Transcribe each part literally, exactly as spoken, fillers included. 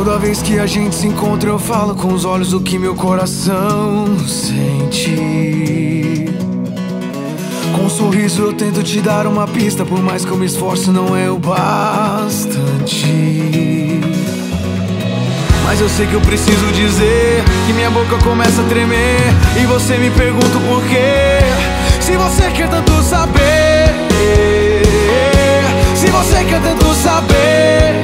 Toda vez que a gente se encontra eu falo com os olhos o que meu coração sente. Com um sorriso eu tento te dar uma pista, por mais que eu me esforce não é o bastante. Mas eu sei que eu preciso dizer que minha boca começa a tremer e você me pergunta o porquê. Se você quer tanto saber, se você quer tanto saber,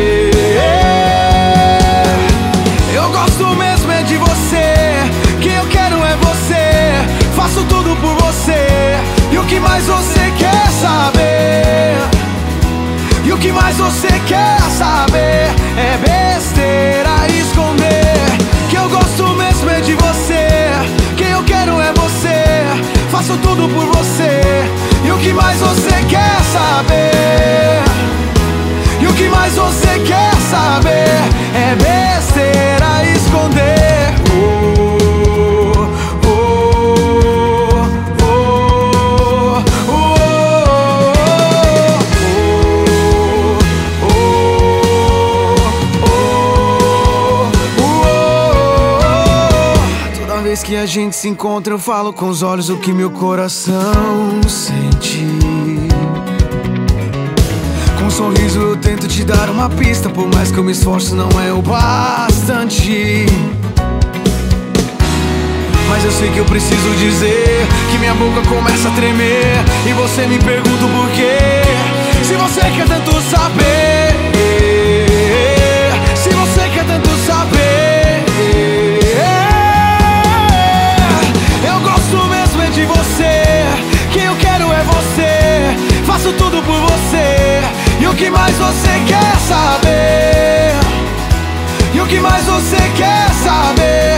eu gosto mesmo é de você. Quem eu quero é você. Faço tudo por você. E o que mais você quer saber? E o que mais você quer saber? É besteira esconder que eu gosto mesmo é de você. Quem eu quero é você. Faço tudo por você. E o que mais você quer saber? E o que mais você quer saber? É besteira esconder. Oh, oh, oh, oh, oh, oh, oh, oh. Toda vez que a gente se encontra eu falo com os olhos o que meu coração sente. Com um sorriso eu tento te dar uma pista, por mais que eu me esforce não é o bastante. Mas eu sei que eu preciso dizer que minha boca começa a tremer e você me pergunta o porquê. Se você quer tanto saber, se você quer tanto saber, eu gosto mesmo é de você. Quem eu quero é você. Faço tudo por você. E o que mais você quer saber? E o que mais você quer saber?